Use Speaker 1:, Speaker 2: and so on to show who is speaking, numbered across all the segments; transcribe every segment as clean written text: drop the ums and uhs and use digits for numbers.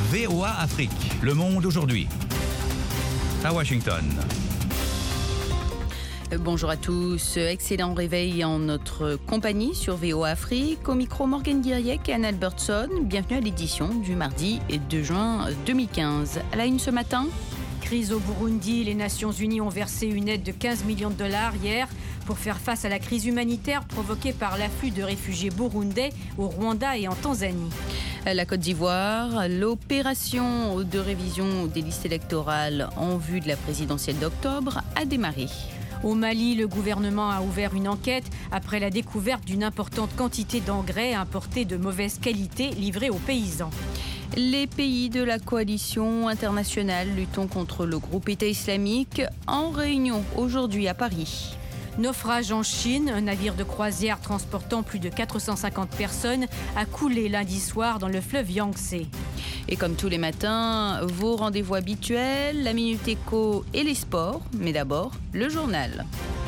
Speaker 1: VOA Afrique, le monde aujourd'hui. À Washington.
Speaker 2: Bonjour à tous, excellent réveil en notre compagnie sur VOA Afrique. Au micro, Morgan Guiriec et Anne Albertson. Bienvenue à l'édition du mardi 2 juin 2015. À la une ce matin.
Speaker 3: Crise au Burundi, les Nations Unies ont versé une aide de 15 millions de dollars hier pour faire face à la crise humanitaire provoquée par l'afflux de réfugiés burundais au Rwanda et en Tanzanie.
Speaker 2: La Côte d'Ivoire, l'opération de révision des listes électorales en vue de la présidentielle d'octobre a démarré.
Speaker 3: Au Mali, le gouvernement a ouvert une enquête après la découverte d'une importante quantité d'engrais importés de mauvaise qualité livrés aux paysans.
Speaker 2: Les pays de la coalition internationale luttant contre le groupe État islamique en réunion aujourd'hui à Paris.
Speaker 3: Naufrage en Chine, un navire de croisière transportant plus de 450 personnes a coulé lundi soir dans le fleuve Yangtze.
Speaker 2: Et comme tous les matins, vos rendez-vous habituels, la Minute Éco et les sports. Mais d'abord, le journal.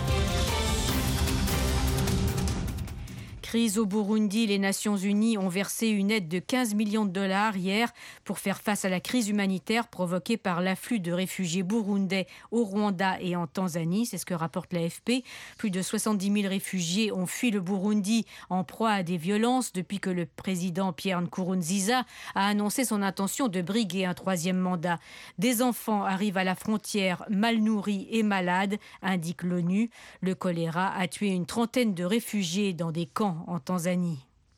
Speaker 3: Crise au Burundi, les Nations Unies ont versé une aide de 15 millions de dollars hier pour faire face à la crise humanitaire provoquée par l'afflux de réfugiés burundais au Rwanda et en Tanzanie. C'est ce que rapporte l'AFP. Plus de 70 000 réfugiés ont fui le Burundi en proie à des violences depuis que le président Pierre Nkurunziza a annoncé son intention de briguer un troisième mandat. Des enfants arrivent à la frontière mal nourris et malades, indique l'ONU. Le choléra a tué une trentaine de réfugiés dans des camps en Tanzanie.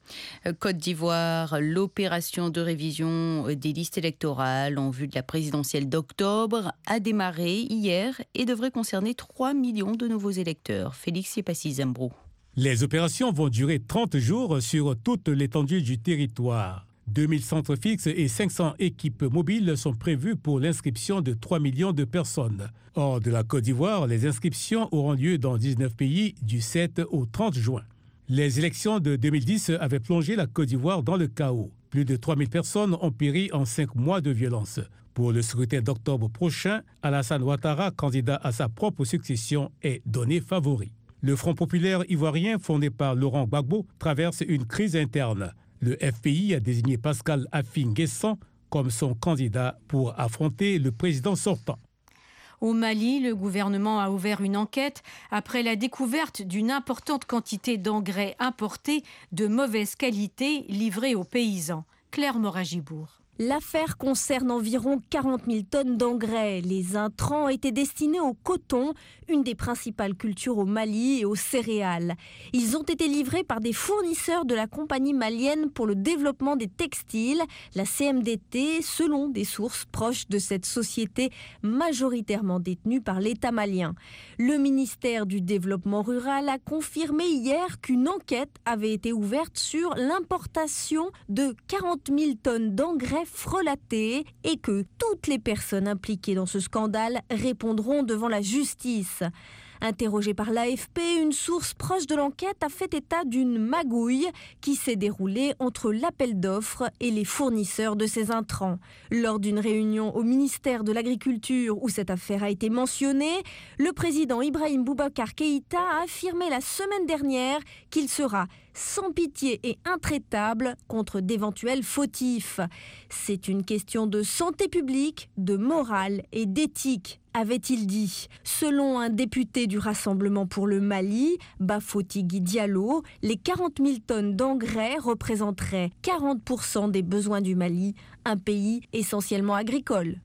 Speaker 2: Côte d'Ivoire, l'opération de révision des listes électorales en vue de la présidentielle d'octobre a démarré hier et devrait concerner 3 millions de nouveaux électeurs. Félix Yepassi-Zembro.
Speaker 4: Les opérations vont durer 30 jours sur toute l'étendue du territoire. 2000 centres fixes et 500 équipes mobiles sont prévues pour l'inscription de 3 millions de personnes. Hors de la Côte d'Ivoire, les inscriptions auront lieu dans 19 pays du 7 au 30 juin. Les élections de 2010 avaient plongé la Côte d'Ivoire dans le chaos. Plus de 3000 personnes ont péri en 5 mois de violence. Pour le scrutin d'octobre prochain, Alassane Ouattara, candidat à sa propre succession, est donné favori. Le Front populaire ivoirien, fondé par Laurent Gbagbo, traverse une crise interne. Le FPI a désigné Pascal Affi-N'Guessan comme son candidat pour affronter le président sortant.
Speaker 3: Au Mali, le gouvernement a ouvert une enquête après la découverte d'une importante quantité d'engrais importés de mauvaise qualité livrés aux paysans. Claire Moragibourg.
Speaker 5: L'affaire concerne environ 40 000 tonnes d'engrais. Les intrants étaient destinés au coton, une des principales cultures au Mali, et aux céréales. Ils ont été livrés par des fournisseurs de la compagnie malienne pour le développement des textiles, la CMDT, selon des sources proches de cette société majoritairement détenue par l'État malien. Le ministère du Développement rural a confirmé hier qu'une enquête avait été ouverte sur l'importation de 40 000 tonnes d'engrais frelatés et que toutes les personnes impliquées dans ce scandale répondront devant la justice. Interrogée par l'AFP, une source proche de l'enquête a fait état d'une magouille qui s'est déroulée entre l'appel d'offres et les fournisseurs de ces intrants. Lors d'une réunion au ministère de l'Agriculture où cette affaire a été mentionnée, le président Ibrahim Boubacar Keïta a affirmé la semaine dernière qu'il sera sans pitié et intraitable contre d'éventuels fautifs. C'est une question de santé publique, de morale et d'éthique, avait-il dit. Selon un député du Rassemblement pour le Mali, Bafoutigui Diallo, les 40 000 tonnes d'engrais représenteraient 40% des besoins du Mali, un pays essentiellement agricole.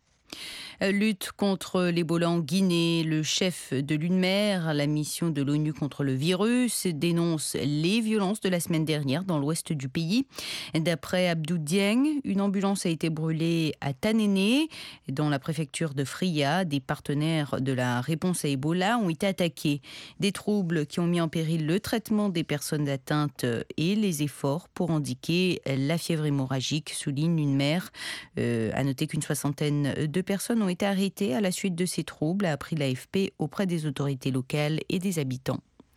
Speaker 2: Lutte contre l'Ebola en Guinée. Le chef de l'UNMER, la mission de l'ONU contre le virus, dénonce les violences de la semaine dernière dans l'ouest du pays. D'après Abdou Dieng, une ambulance a été brûlée à Tanéné, dans la préfecture de Fria. Des partenaires de la réponse à Ebola ont été attaqués. Des troubles qui ont mis en péril le traitement des personnes atteintes et les efforts pour endiguer la fièvre hémorragique, souligne l'UNMER. À noter qu'une soixantaine de personnes ont été arrêtées à la suite de ces troubles, a appris l'AFP auprès des autorités locales et des habitants.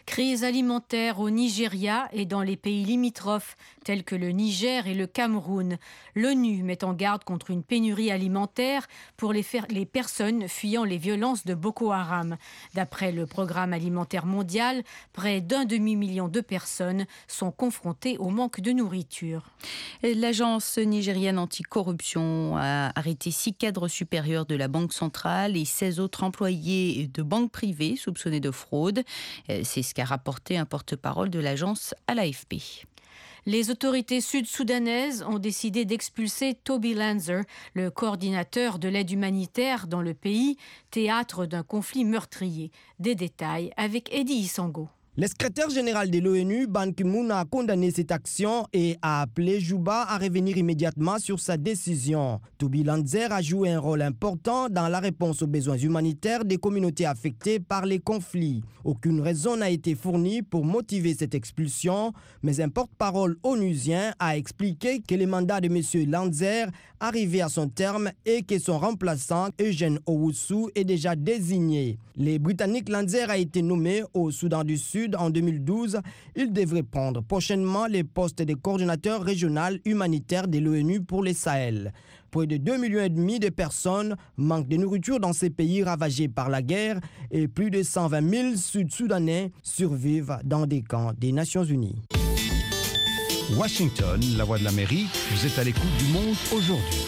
Speaker 3: Crise alimentaire au Nigeria et dans les pays limitrophes tels que le Niger et le Cameroun. L'ONU met en garde contre une pénurie alimentaire pour les personnes fuyant les violences de Boko Haram. D'après le Programme alimentaire mondial, près d'1 demi-million de personnes sont confrontées au manque de nourriture.
Speaker 2: L'agence nigérienne anticorruption a arrêté 6 cadres supérieurs de la Banque centrale et 16 autres employés de banques privées soupçonnés de fraude. C'est ce qu'a rapporté un porte-parole de l'agence à l'AFP.
Speaker 3: Les autorités sud-soudanaises ont décidé d'expulser Toby Lanzer, le coordinateur de l'aide humanitaire dans le pays, théâtre d'un conflit meurtrier. Des détails avec Eddie Isango.
Speaker 6: Le secrétaire général de l'ONU, Ban Ki-moon, a condamné cette action et a appelé Juba à revenir immédiatement sur sa décision. Toby Lanzer a joué un rôle important dans la réponse aux besoins humanitaires des communautés affectées par les conflits. Aucune raison n'a été fournie pour motiver cette expulsion, mais un porte-parole onusien a expliqué que le mandat de M. Lanzer arrivait à son terme et que son remplaçant, Eugene Owusu, est déjà désigné. Le Britannique Lanzer a été nommé au Soudan du Sud en 2012. Il devrait prendre prochainement les postes de coordinateur régional humanitaire de l'ONU pour les Sahel. Près de 2,5 millions de personnes manquent de nourriture dans ces pays ravagés par la guerre et plus de 120 000 Sud-Soudanais survivent dans des camps des Nations Unies.
Speaker 1: Washington, la voix de l'Amérique, vous êtes à l'écoute du monde aujourd'hui.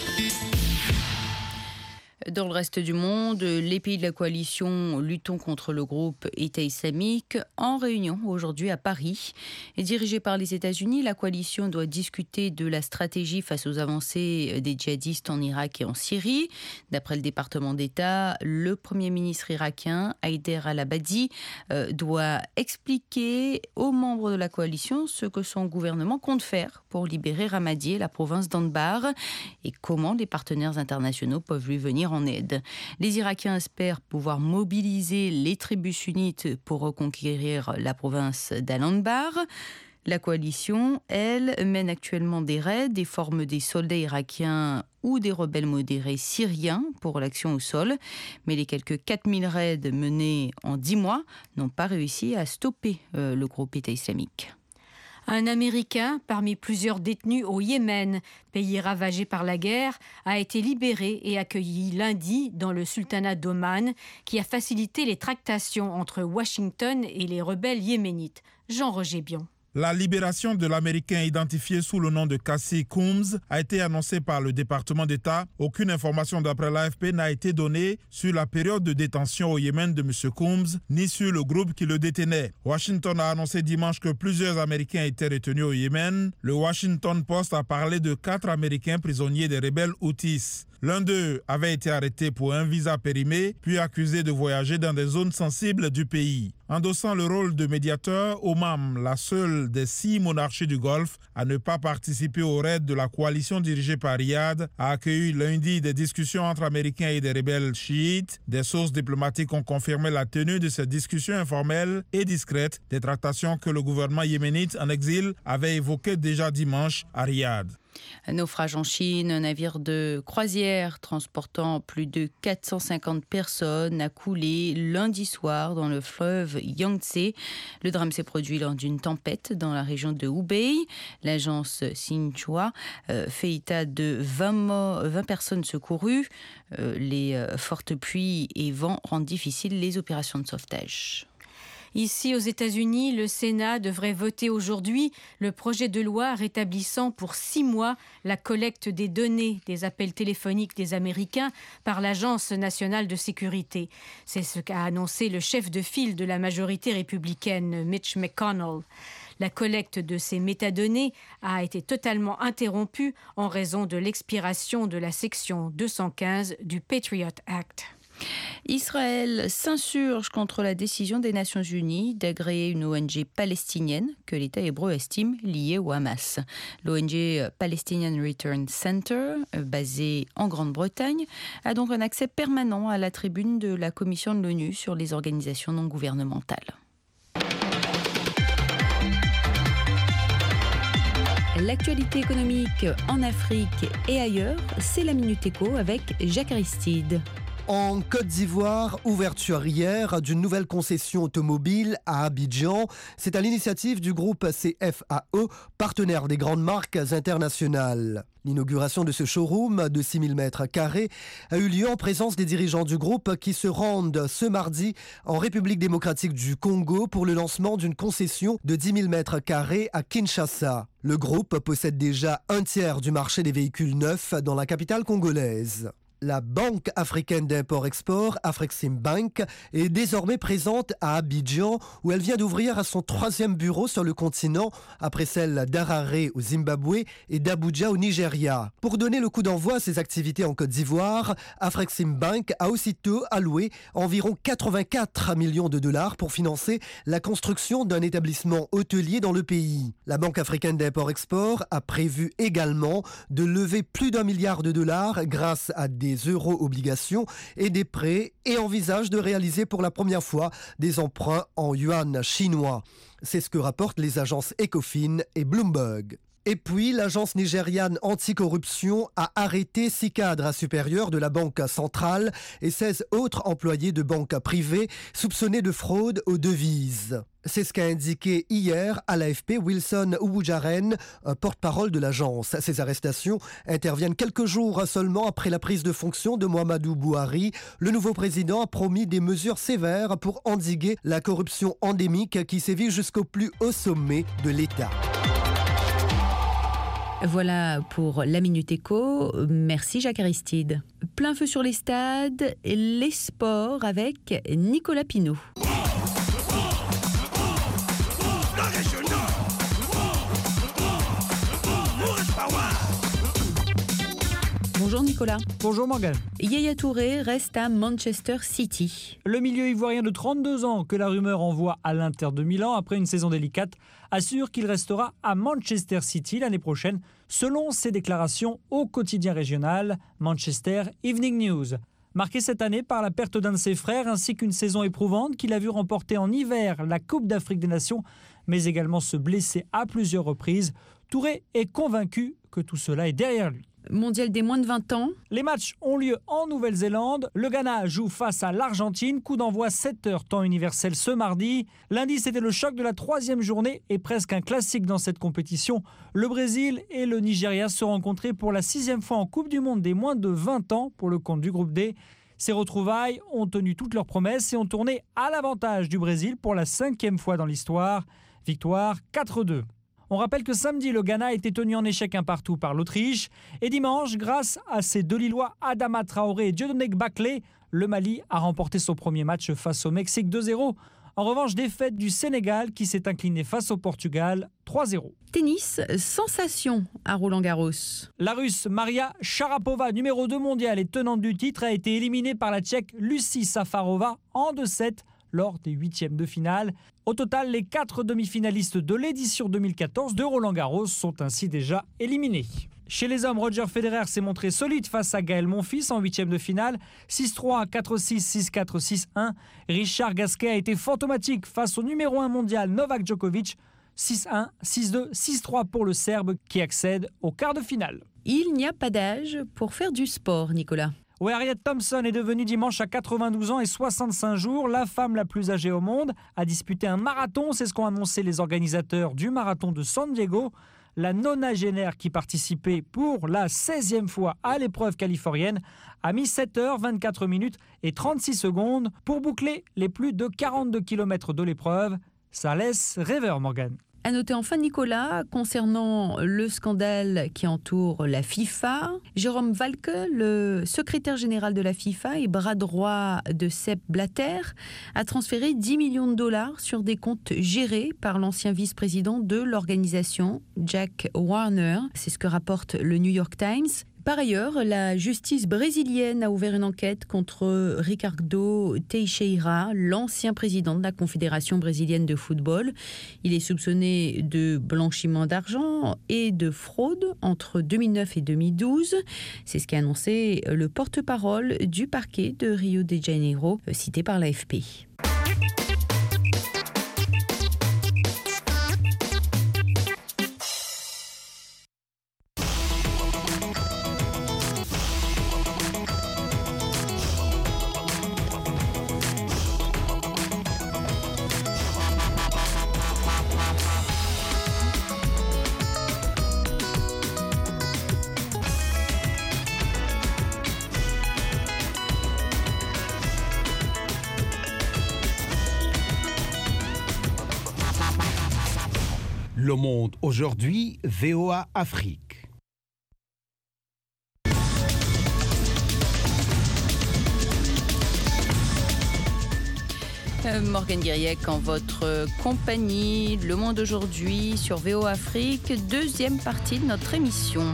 Speaker 2: Dans le reste du monde, les pays de la coalition Luttons contre le groupe État islamique en réunion aujourd'hui à Paris. Et dirigée par les États-Unis, la coalition doit discuter de la stratégie face aux avancées des djihadistes en Irak et en Syrie. D'après le département d'État, le Premier ministre irakien, Haider al-Abadi, doit expliquer aux membres de la coalition ce que son gouvernement compte faire pour libérer Ramadi et la province d'Anbar et comment les partenaires internationaux peuvent lui venir en aide. Les Irakiens espèrent pouvoir mobiliser les tribus sunnites pour reconquérir la province d'Al-Anbar. La coalition, elle, mène actuellement des raids et forme des soldats irakiens ou des rebelles modérés syriens pour l'action au sol. Mais les quelques 4000 raids menés en 10 mois n'ont pas réussi à stopper le groupe État islamique.
Speaker 3: Un Américain, parmi plusieurs détenus au Yémen, pays ravagé par la guerre, a été libéré et accueilli lundi dans le sultanat d'Oman, qui a facilité les tractations entre Washington et les rebelles yéménites. Jean-Roger Bion.
Speaker 7: La libération de l'Américain identifié sous le nom de Cassie Combs a été annoncée par le département d'État. Aucune information d'après l'AFP n'a été donnée sur la période de détention au Yémen de M. Combs, ni sur le groupe qui le détenait. Washington a annoncé dimanche que plusieurs Américains étaient retenus au Yémen. Le Washington Post a parlé de 4 Américains prisonniers des rebelles Houthis. L'un d'eux avait été arrêté pour un visa périmé, puis accusé de voyager dans des zones sensibles du pays. Endossant le rôle de médiateur, Oman, la seule des 6 monarchies du Golfe à ne pas participer au raid de la coalition dirigée par Riyad, a accueilli lundi des discussions entre Américains et des rebelles chiites. Des sources diplomatiques ont confirmé la tenue de ces discussions informelles et discrètes, des tractations que le gouvernement yéménite en exil avait évoquées déjà dimanche à Riyad.
Speaker 2: Un naufrage en Chine, un navire de croisière transportant plus de 450 personnes a coulé lundi soir dans le fleuve Yangtze. Le drame s'est produit lors d'une tempête dans la région de Hubei. L'agence Xinhua fait état de 20 personnes secourues. Les fortes pluies et vents rendent difficiles les opérations de sauvetage.
Speaker 3: Ici, aux États-Unis, le Sénat devrait voter aujourd'hui le projet de loi rétablissant pour 6 mois la collecte des données des appels téléphoniques des Américains par l'Agence nationale de sécurité. C'est ce qu'a annoncé le chef de file de la majorité républicaine, Mitch McConnell. La collecte de ces métadonnées a été totalement interrompue en raison de l'expiration de la section 215 du Patriot Act.
Speaker 2: Israël s'insurge contre la décision des Nations Unies d'agréer une ONG palestinienne que l'État hébreu estime liée au Hamas. L'ONG Palestinian Return Center, basée en Grande-Bretagne, a donc un accès permanent à la tribune de la Commission de l'ONU sur les organisations non gouvernementales. L'actualité économique en Afrique et ailleurs, c'est la Minute Éco avec Jacques Aristide.
Speaker 8: En Côte d'Ivoire, ouverture hier d'une nouvelle concession automobile à Abidjan. C'est à l'initiative du groupe CFAO, partenaire des grandes marques internationales. L'inauguration de ce showroom de 6000 m² a eu lieu en présence des dirigeants du groupe qui se rendent ce mardi en République démocratique du Congo pour le lancement d'une concession de 10 000 m² à Kinshasa. Le groupe possède déjà un tiers du marché des véhicules neufs dans la capitale congolaise. La Banque africaine d'import-export, Afreximbank, est désormais présente à Abidjan, où elle vient d'ouvrir son 3e bureau sur le continent, après celle d'Harare au Zimbabwe et d'Abuja au Nigeria. Pour donner le coup d'envoi à ses activités en Côte d'Ivoire, Afreximbank a aussitôt alloué environ 84 millions de dollars pour financer la construction d'un établissement hôtelier dans le pays. La Banque africaine d'import-export a prévu également de lever plus d'1 milliard de dollars grâce à des euro-obligations et des prêts et envisage de réaliser pour la première fois des emprunts en yuan chinois. C'est ce que rapportent les agences Ecofin et Bloomberg. Et puis, l'agence nigériane anticorruption a arrêté 6 cadres supérieurs de la Banque centrale et 16 autres employés de banques privées soupçonnés de fraude aux devises. C'est ce qu'a indiqué hier à l'AFP Wilson Ouboudiarène, porte-parole de l'agence. Ces arrestations interviennent quelques jours seulement après la prise de fonction de Mouhamadou Bouhari. Le nouveau président a promis des mesures sévères pour endiguer la corruption endémique qui sévit jusqu'au plus haut sommet de l'État.
Speaker 2: Voilà pour la Minute Éco. Merci Jacques Aristide. Plein feu sur les stades, les sports avec Nicolas Pinault. Bonjour Nicolas.
Speaker 9: Bonjour Morgane.
Speaker 2: Yaya Touré reste à Manchester City.
Speaker 9: Le milieu ivoirien de 32 ans que la rumeur envoie à l'Inter de Milan après une saison délicate assure qu'il restera à Manchester City l'année prochaine selon ses déclarations au quotidien régional Manchester Evening News. Marqué cette année par la perte d'un de ses frères ainsi qu'une saison éprouvante qu'il a vu remporter en hiver la Coupe d'Afrique des Nations mais également se blesser à plusieurs reprises, Touré est convaincu que tout cela est derrière lui.
Speaker 2: Mondial des moins de 20 ans.
Speaker 9: Les matchs ont lieu en Nouvelle-Zélande. Le Ghana joue face à l'Argentine. Coup d'envoi 7h temps universel ce mardi. Lundi, c'était le choc de la 3e journée et presque un classique dans cette compétition. Le Brésil et le Nigeria se rencontraient pour la 6e fois en Coupe du Monde des moins de 20 ans pour le compte du groupe D. Ces retrouvailles ont tenu toutes leurs promesses et ont tourné à l'avantage du Brésil pour la 5e fois dans l'histoire. Victoire 4-2. On rappelle que samedi, le Ghana a été tenu en échec un partout par l'Autriche. Et dimanche, grâce à ses deux Lillois Adama Traoré et Dieudonné Baklé, le Mali a remporté son premier match face au Mexique 2-0. En revanche, défaite du Sénégal qui s'est incliné face au Portugal 3-0.
Speaker 2: Tennis, sensation à Roland-Garros.
Speaker 9: La Russe Maria Sharapova, numéro 2 mondiale et tenante du titre, a été éliminée par la Tchèque Lucie Safarova en 2-7 lors des 8e de finale. Au total, les 4 demi-finalistes de l'édition 2014 de Roland-Garros sont ainsi déjà éliminés. Chez les hommes, Roger Federer s'est montré solide face à Gaël Monfils en 8e de finale. 6-3, 4-6, 6-4, 6-1. Richard Gasquet a été fantomatique face au numéro 1 mondial Novak Djokovic. 6-1, 6-2, 6-3 pour le Serbe qui accède au quart de finale.
Speaker 2: Il n'y a pas d'âge pour faire du sport, Nicolas.
Speaker 9: Oui, Harriet Thompson est devenue dimanche à 92 ans et 65 jours la femme la plus âgée au monde à disputer un marathon. C'est ce qu'ont annoncé les organisateurs du marathon de San Diego. La nonagénaire qui participait pour la 16e fois à l'épreuve californienne a mis 7h, 24 minutes et 36 secondes pour boucler les plus de 42 km de l'épreuve. Ça laisse rêveur, Morgane.
Speaker 2: À noter enfin, Nicolas, concernant le scandale qui entoure la FIFA, Jérôme Valcke, le secrétaire général de la FIFA et bras droit de Sepp Blatter, a transféré 10 millions de dollars sur des comptes gérés par l'ancien vice-président de l'organisation, Jack Warner. C'est ce que rapporte le New York Times. Par ailleurs, la justice brésilienne a ouvert une enquête contre Ricardo Teixeira, l'ancien président de la Confédération brésilienne de football. Il est soupçonné de blanchiment d'argent et de fraude entre 2009 et 2012. C'est ce qu'a annoncé le porte-parole du parquet de Rio de Janeiro, cité par l'AFP.
Speaker 10: Le Monde aujourd'hui, VOA Afrique.
Speaker 2: Morgane Guiriec en votre compagnie. Le Monde aujourd'hui sur VOA Afrique, deuxième partie de notre émission.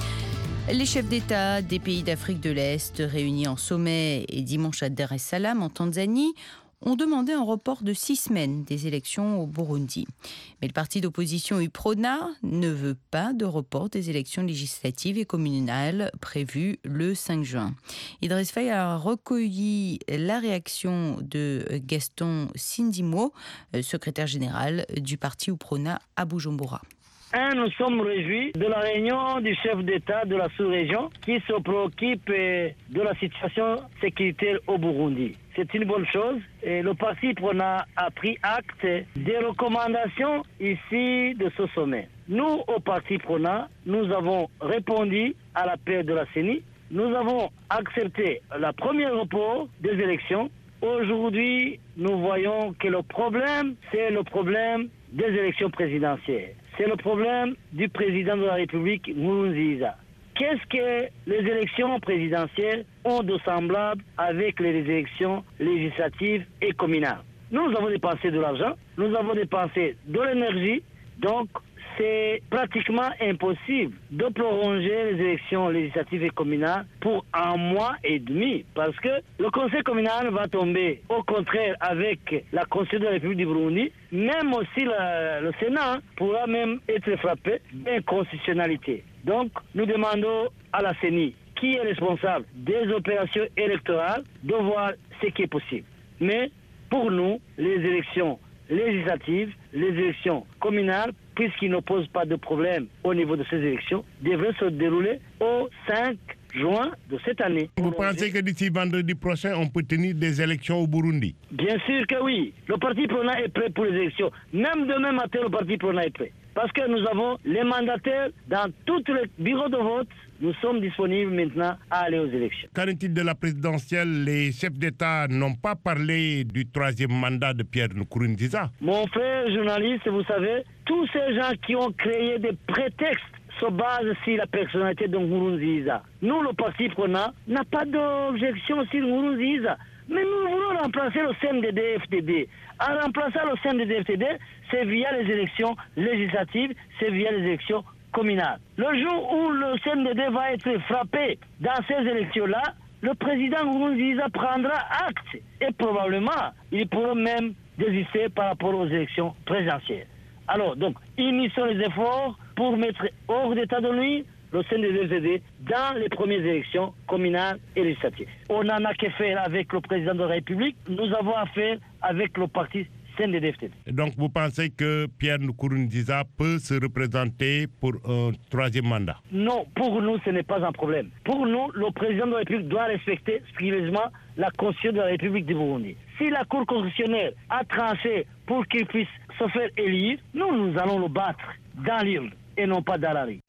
Speaker 2: Les chefs d'État des pays d'Afrique de l'Est réunis en sommet et dimanche à Dar es Salaam en Tanzanie ont demandé un report de 6 semaines des élections au Burundi. Mais le parti d'opposition UPRONA ne veut pas de report des élections législatives et communales prévues le 5 juin. Idriss Faye a recueilli la réaction de Gaston Sindimo, secrétaire général du parti UPRONA à Bujumbura.
Speaker 11: Nous sommes réjouis de la réunion du chef d'État de la sous-région qui se préoccupe de la situation sécuritaire au Burundi. C'est une bonne chose et le parti UPRONA a pris acte des recommandations ici de ce sommet. Nous, au parti UPRONA, nous avons répondu à l'appel de la CENI. Nous avons accepté le premier report des élections. Aujourd'hui, nous voyons que le problème, c'est le problème des élections présidentielles. C'est le problème du président de la République, Nkurunziza. Qu'est-ce que les élections présidentielles ont de semblable avec les élections législatives et communales? Nous avons dépensé de l'argent, nous avons dépensé de l'énergie, donc c'est pratiquement impossible de prolonger les élections législatives et communales pour 1 mois et demi, parce que le conseil communal va tomber au contraire avec la Constitution de la République du Burundi, même aussi le Sénat pourra même être frappé d'inconstitutionnalité. Donc nous demandons à la CENI, qui est responsable des opérations électorales, de voir ce qui est possible. Mais pour nous, les élections législatives, les élections communales, puisqu'ils ne posent pas de problème au niveau de ces élections, devraient se dérouler au 5 juin de cette année.
Speaker 12: Vous pensez que d'ici vendredi prochain, on peut tenir des élections au Burundi?
Speaker 11: Bien sûr que oui. Le parti UPRONA est prêt pour les élections. Même demain matin, le parti UPRONA est prêt. Parce que nous avons les mandataires dans tous les bureaux de vote. Nous sommes disponibles maintenant à aller aux élections.
Speaker 12: Qu'en est-il de la présidentielle? Les chefs d'État n'ont pas parlé du 3e mandat de Pierre Nkurunziza.
Speaker 11: Mon frère journaliste, vous savez, tous ces gens qui ont créé des prétextes se basent sur la personnalité de Nkurunziza. Nous, le parti UPRONA, n'a pas d'objection sur Nkurunziza. Mais nous voulons remplacer le CNDD-FDD. En remplaçant le CNDD-FDD, c'est via les élections législatives, c'est via les élections communales. Le jour où le CNDD va être frappé dans ces élections-là, le président Nkurunziza prendra acte et probablement il pourra même désister par rapport aux élections présidentielles. Alors, donc, unissons les efforts pour mettre hors d'état de nuire le CNDD-FDD dans les premières élections communales et législatives. On n'en a qu'à faire avec le président de la République, nous avons affaire avec le parti CNDD-FDD.
Speaker 12: Donc vous pensez que Pierre Nkurunziza peut se représenter pour un 3e mandat?
Speaker 11: Non, pour nous ce n'est pas un problème. Pour nous, le président de la République doit respecter scrupuleusement la Constitution de la République du Burundi. Si la Cour constitutionnelle a tranché pour qu'il puisse se faire élire, nous allons le battre dans l'urne et non pas dans la rue.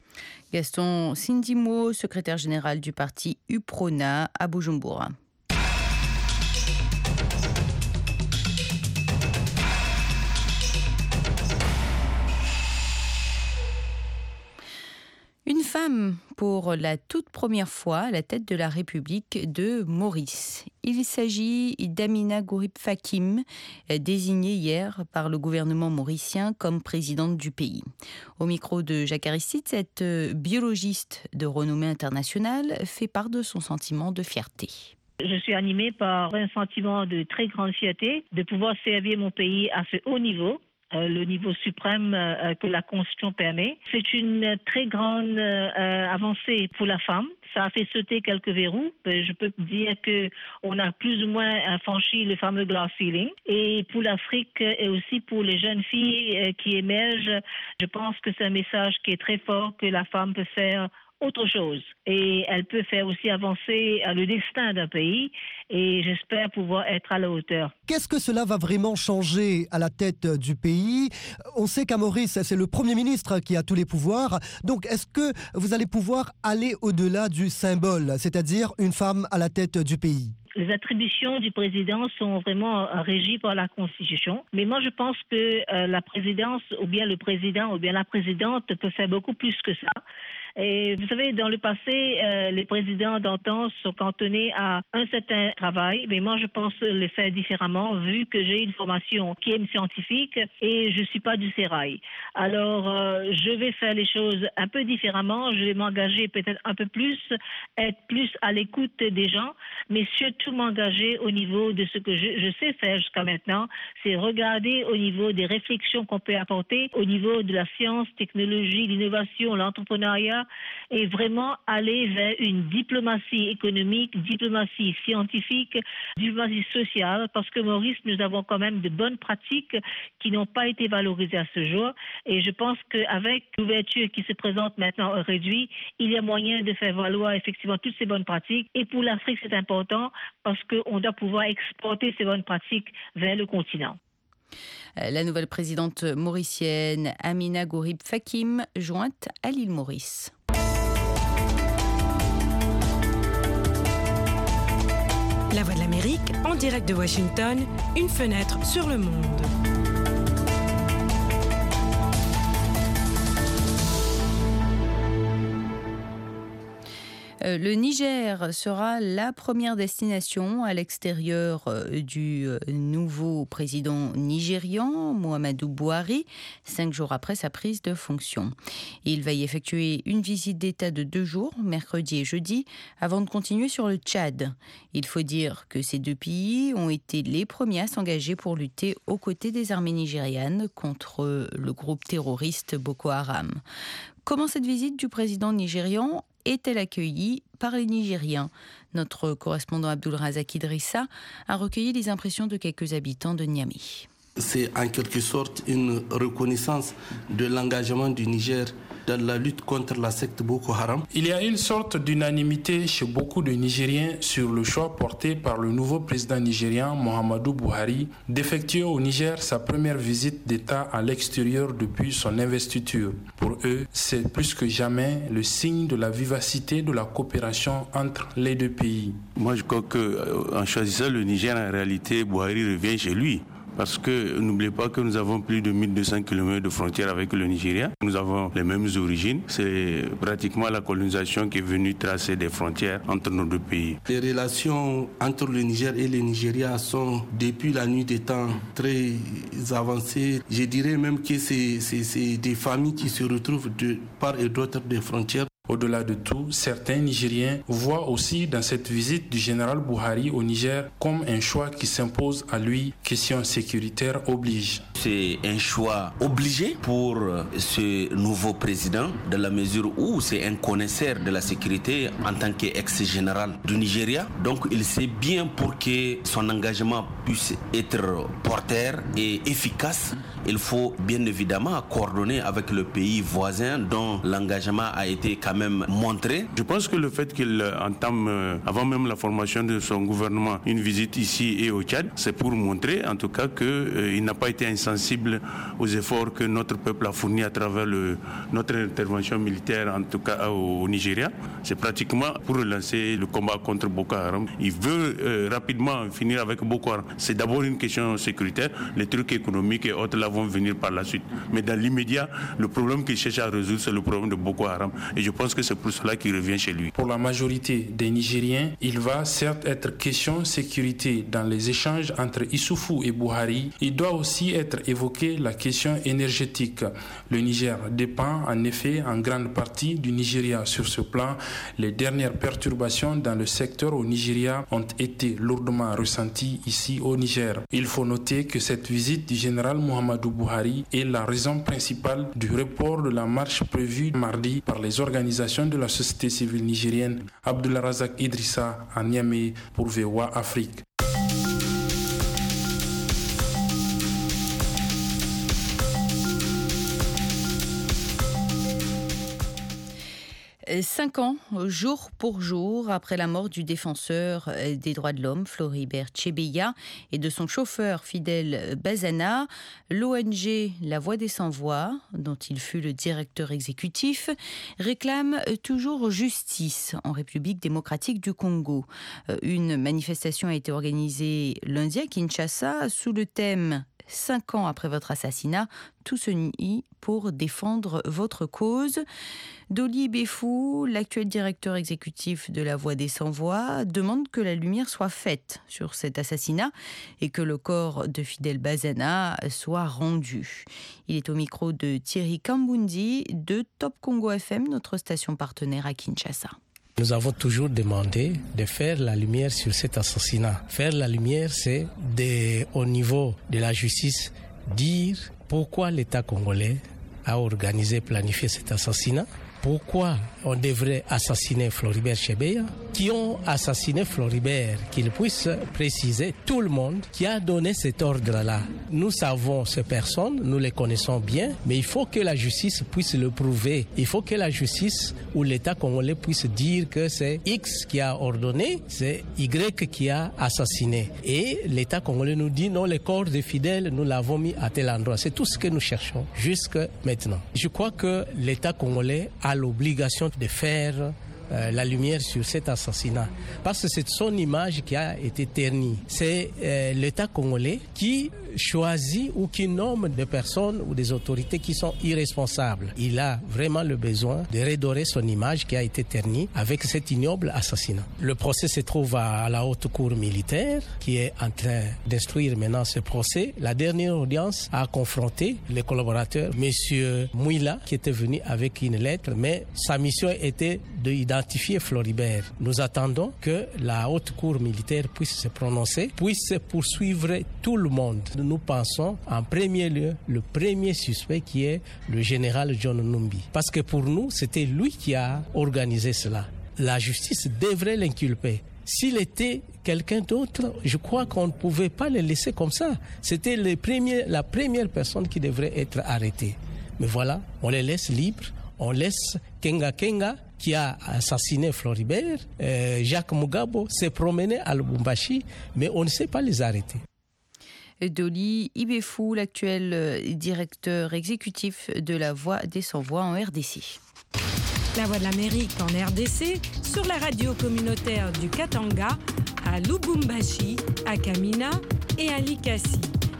Speaker 2: Gaston Sindimo, secrétaire général du parti UPRONA à Bujumbura. Une femme pour la toute première fois à la tête de la République de Maurice. Il s'agit d'Amina Gourib Fakim, désignée hier par le gouvernement mauricien comme présidente du pays. Au micro de Jacques Aristide, cette biologiste de renommée internationale fait part de son sentiment de fierté.
Speaker 13: Je suis animée par un sentiment de très grande fierté de pouvoir servir mon pays à ce haut niveau. Le niveau suprême que la Constitution permet. C'est une très grande avancée pour la femme. Ça a fait sauter quelques verrous. Je peux dire qu'on a plus ou moins franchi le fameux glass ceiling. Et pour l'Afrique et aussi pour les jeunes filles qui émergent, je pense que c'est un message qui est très fort que la femme peut faire autre chose. Et elle peut faire aussi avancer le destin d'un pays et j'espère pouvoir être à la hauteur.
Speaker 8: Qu'est-ce que cela va vraiment changer à la tête du pays? On sait qu'à Maurice, c'est le Premier ministre qui a tous les pouvoirs. Donc, est-ce que vous allez pouvoir aller au-delà du symbole, c'est-à-dire une femme à la tête du pays?
Speaker 13: Les attributions du président sont vraiment régies par la Constitution. Mais moi, je pense que la présidence, ou bien le président, ou bien la présidente peut faire beaucoup plus que ça. Et vous savez, dans le passé, les présidents d'antan sont cantonnés à un certain travail, mais moi je pense le faire différemment, vu que j'ai une formation qui est scientifique et je suis pas du sérail. Alors, je vais faire les choses un peu différemment, je vais m'engager peut-être un peu plus, être plus à l'écoute des gens, mais surtout m'engager au niveau de ce que je sais faire jusqu'à maintenant, c'est regarder au niveau des réflexions qu'on peut apporter, au niveau de la science, technologie, l'innovation, l'entrepreneuriat, et vraiment aller vers une diplomatie économique, diplomatie scientifique, diplomatie sociale, parce que Maurice, nous avons quand même de bonnes pratiques qui n'ont pas été valorisées à ce jour. Et je pense qu'avec l'ouverture qui se présente maintenant au réduit, il y a moyen de faire valoir effectivement toutes ces bonnes pratiques. Et pour l'Afrique, c'est important parce qu'on doit pouvoir exporter ces bonnes pratiques vers le continent.
Speaker 2: La nouvelle présidente mauricienne Amina Gourib Fakim, jointe à l'île Maurice.
Speaker 14: La Voix de l'Amérique, en direct de Washington, une fenêtre sur le monde.
Speaker 2: Le Niger sera la première destination à l'extérieur du nouveau président nigérian, Muhammadu Buhari, 5 jours après sa prise de fonction. Il va y effectuer une visite d'État de 2 jours, mercredi et jeudi, avant de continuer sur le Tchad. Il faut dire que ces 2 pays ont été les premiers à s'engager pour lutter aux côtés des armées nigérianes contre le groupe terroriste Boko Haram. Comment cette visite du président nigérian est-elle accueillie par les Nigériens ? Notre correspondant Abdulrazak Idrissa a recueilli les impressions de quelques habitants de Niamey.
Speaker 15: C'est en quelque sorte une reconnaissance de l'engagement du Niger dans la lutte contre la secte Boko Haram.
Speaker 16: Il y a une sorte d'unanimité chez beaucoup de Nigériens sur le choix porté par le nouveau président nigérien Muhammadu Buhari d'effectuer au Niger sa première visite d'État à l'extérieur depuis son investiture. Pour eux, c'est plus que jamais le signe de la vivacité de la coopération entre les 2 pays.
Speaker 17: Moi, je crois qu'en choisissant le Niger, en réalité, Buhari revient chez lui. Parce que n'oubliez pas que nous avons plus de 1200 km de frontières avec le Nigeria. Nous avons les mêmes origines. C'est pratiquement la colonisation qui est venue tracer des frontières entre nos 2 pays.
Speaker 15: Les relations entre le Niger et le Nigeria sont, depuis la nuit des temps, très avancées. Je dirais même que c'est des familles qui se retrouvent de part et d'autre des frontières.
Speaker 16: Au-delà de tout, certains Nigériens voient aussi dans cette visite du général Buhari au Niger comme un choix qui s'impose à lui, question sécuritaire oblige.
Speaker 18: C'est un choix obligé pour ce nouveau président, dans la mesure où c'est un connaisseur de la sécurité en tant qu'ex-général du Nigeria. Donc il sait bien pour que son engagement puisse être porteur et efficace, il faut bien évidemment coordonner avec le pays voisin dont l'engagement a été quand même montré.
Speaker 17: Je pense que le fait qu'il entame, avant même la formation de son gouvernement, une visite ici et au Tchad, c'est pour montrer en tout cas qu'il n'a pas été insensible aux efforts que notre peuple a fournis à travers notre intervention militaire, en tout cas au Nigeria. C'est pratiquement pour relancer le combat contre Boko Haram. Il veut rapidement finir avec Boko Haram. C'est d'abord une question sécuritaire. Les trucs économiques et autres là vont venir par la suite. Mais dans l'immédiat, le problème qu'il cherche à résoudre, c'est le problème de Boko Haram. Et je pense que c'est pour cela qu'il revient chez lui.
Speaker 16: Pour la majorité des Nigériens, il va certes être question sécurité dans les échanges entre Issoufou et Buhari. Il doit aussi être évoqué la question énergétique. Le Niger dépend en effet en grande partie du Nigeria. Sur ce plan, les dernières perturbations dans le secteur au Nigeria ont été lourdement ressenties ici au Niger. Il faut noter que cette visite du général Muhammadu Buhari est la raison principale du report de la marche prévue mardi par les organisations de la société civile nigérienne. Abdulrazak Idrissa à Niamey pour VOA Afrique.
Speaker 2: 5 ans, jour pour jour, après la mort du défenseur des droits de l'homme, Floribert Chebeya, et de son chauffeur Fidel Bazana, l'ONG La Voix des Sans-Voix, dont il fut le directeur exécutif, réclame toujours justice en République démocratique du Congo. Une manifestation a été organisée lundi à Kinshasa sous le thème 5 ans après votre assassinat, tous unis pour défendre votre cause. Doli Befou, l'actuel directeur exécutif de La Voix des Sans-Voix, demande que la lumière soit faite sur cet assassinat et que le corps de Fidel Bazana soit rendu. Il est au micro de Thierry Kambundi de Top Congo FM, notre station partenaire à Kinshasa.
Speaker 19: Nous avons toujours demandé de faire la lumière sur cet assassinat. Faire la lumière, c'est au niveau de la justice, dire pourquoi l'État congolais a organisé, planifié cet assassinat. Pourquoi on devrait assassiner Floribert Chebeya? Qui ont assassiné Floribert, qu'ils puissent préciser, tout le monde qui a donné cet ordre-là. Nous savons ces personnes, nous les connaissons bien, mais il faut que la justice puisse le prouver. Il faut que la justice ou l'État congolais puisse dire que c'est X qui a ordonné, c'est Y qui a assassiné. Et l'État congolais nous dit non, le corps de Fidel, nous l'avons mis à tel endroit. C'est tout ce que nous cherchons jusqu'à maintenant. Je crois que l'État congolais a l'obligation de faire la lumière sur cet assassinat. Parce que c'est son image qui a été ternie. C'est l'État congolais qui choisit ou qui nomme des personnes ou des autorités qui sont irresponsables. Il a vraiment le besoin de redorer son image qui a été ternie avec cet ignoble assassinat. Le procès se trouve à la haute cour militaire qui est en train d'instruire maintenant ce procès. La dernière audience a confronté les collaborateurs, M. Mouila, qui était venu avec une lettre, mais sa mission était d'identifier Floribert. Nous attendons que la haute cour militaire puisse se prononcer, puisse poursuivre tout le monde. Nous pensons en premier lieu le premier suspect qui est le général John Numbi. Parce que pour nous, c'était lui qui a organisé cela. La justice devrait l'inculper. S'il était quelqu'un d'autre, je crois qu'on ne pouvait pas le laisser comme ça. C'était la première personne qui devrait être arrêtée. Mais voilà, on les laisse libres. On laisse Kenga qui a assassiné Floribert, Jacques Mugabo s'est promené à Lubumbashi, mais on ne sait pas les arrêter.
Speaker 2: Doli Ibefou, l'actuel directeur exécutif de La Voix des Sans-Voix en RDC.
Speaker 14: La Voix de l'Amérique en RDC, sur la radio communautaire du Katanga, à Lubumbashi, à Kamina et à Likasi.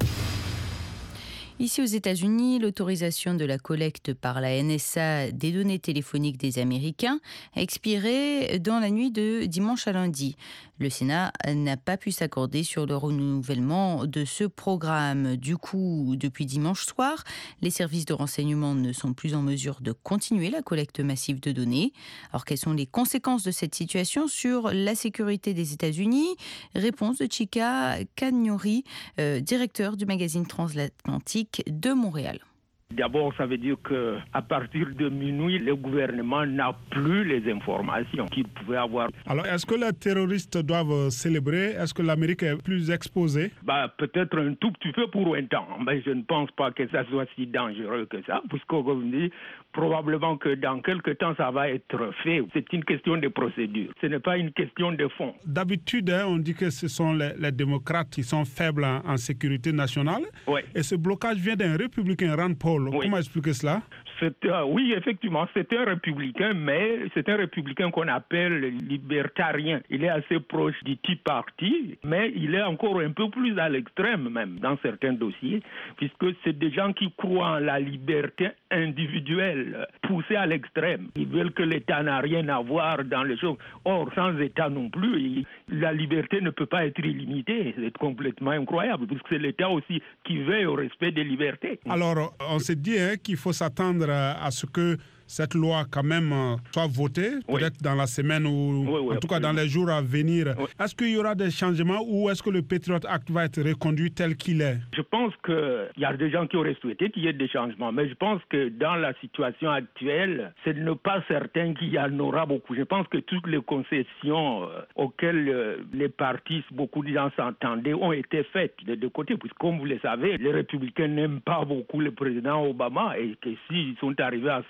Speaker 2: Ici aux États-Unis, l'autorisation de la collecte par la NSA des données téléphoniques des Américains a expiré dans la nuit de dimanche à lundi. Le Sénat n'a pas pu s'accorder sur le renouvellement de ce programme. Du coup, depuis dimanche soir, les services de renseignement ne sont plus en mesure de continuer la collecte massive de données. Alors, quelles sont les conséquences de cette situation sur la sécurité des États-Unis? Réponse de Chika Kanyori, directeur du magazine Transatlantique de Montréal.
Speaker 20: D'abord, ça veut dire qu'à partir de minuit, le gouvernement n'a plus les informations qu'il pouvait avoir.
Speaker 21: Alors, est-ce que les terroristes doivent célébrer? Est-ce que l'Amérique est plus exposée?
Speaker 20: Peut-être un tout petit peu pour un temps, mais je ne pense pas que ça soit si dangereux que ça, puisqu'on dit probablement que dans quelques temps, ça va être fait. C'est une question de procédure, ce n'est pas une question de fond.
Speaker 21: D'habitude, on dit que ce sont les démocrates qui sont faibles en sécurité nationale.
Speaker 20: Oui.
Speaker 21: Et ce blocage vient d'un républicain, Rand Paul. Oui. Comment expliquer cela?
Speaker 20: Oui, effectivement, c'est un républicain, mais c'est un républicain qu'on appelle libertarien. Il est assez proche du Tea Party, mais il est encore un peu plus à l'extrême même dans certains dossiers, puisque c'est des gens qui croient en la liberté individuelle, poussée à l'extrême. Ils veulent que l'État n'a rien à voir dans les choses. Or, sans État non plus, la liberté ne peut pas être illimitée. C'est complètement incroyable, puisque c'est l'État aussi qui veille au respect des libertés.
Speaker 21: Alors, on s'est dit qu'il faut s'attendre à ce que cette loi quand même soit votée, peut-être dans la semaine ou en tout cas dans les jours à venir. Est-ce qu'il y aura des changements ou est-ce que le Patriot Act va être reconduit tel qu'il est?
Speaker 20: Je pense qu'il y a des gens qui auraient souhaité qu'il y ait des changements, mais je pense que dans la situation actuelle, ce n'est pas certain qu'il y en aura beaucoup. Je pense que toutes les concessions auxquelles les partis, beaucoup de gens s'entendaient, ont été faites de deux côtés, puisque comme vous le savez, les républicains n'aiment pas beaucoup le président Obama et que s'ils sont arrivés à s'entendre,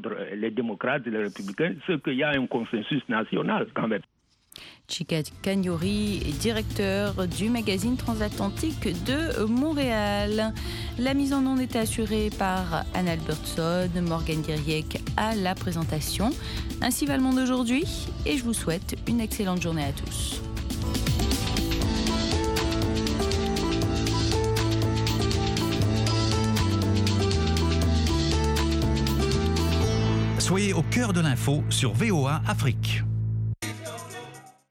Speaker 20: entre les démocrates et les républicains, c'est qu'il y a un consensus national quand même.
Speaker 2: Chika Kanyori est directeur du magazine transatlantique de Montréal. La mise en onde était assurée par Anne Albertson, Morgane Diriec à la présentation. Ainsi va le monde aujourd'hui et je vous souhaite une excellente journée à tous.
Speaker 1: Soyez au cœur de l'info sur VOA Afrique.